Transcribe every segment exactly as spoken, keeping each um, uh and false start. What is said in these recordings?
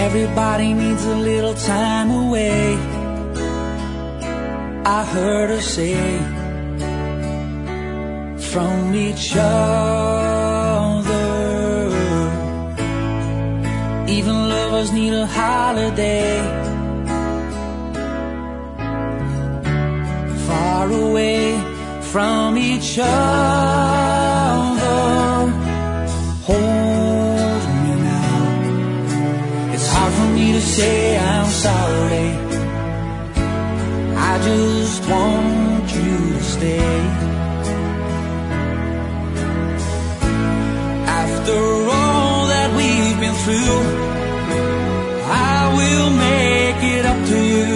Everybody needs a little time away, I heard her say, from each other. Even lovers need a holiday, far away from each other. Hold me now. It's hard for me to say I'm sorry. I just want you to stay. After all that we've been through, I will make it up to you.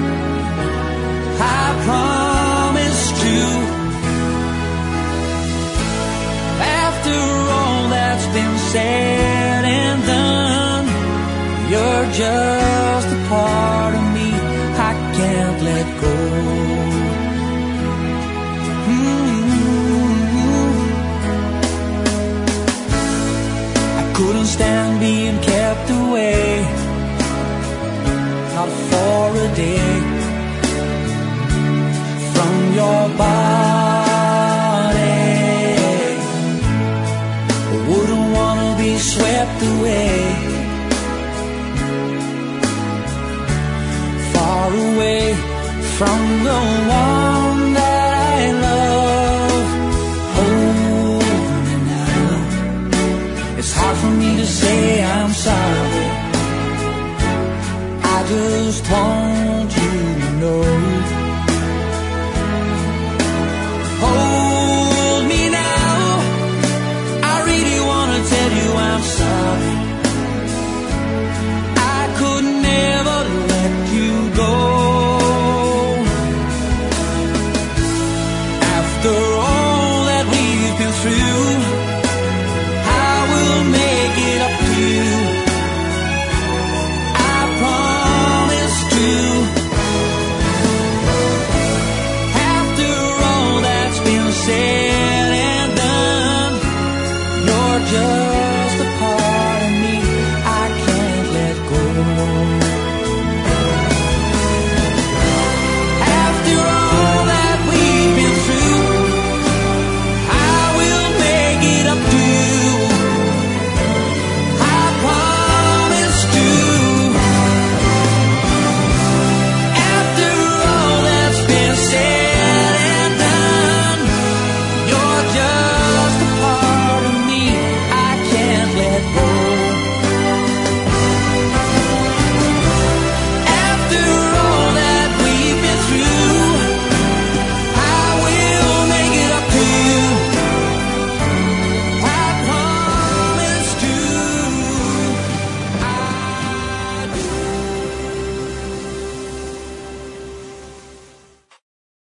I promised you. After all that's been said and done, you're just a part of me I can't let go. Mm-hmm. I couldn't stand being kept away, not for a day, from your body. I wouldn't wanna be swept away, far away from the one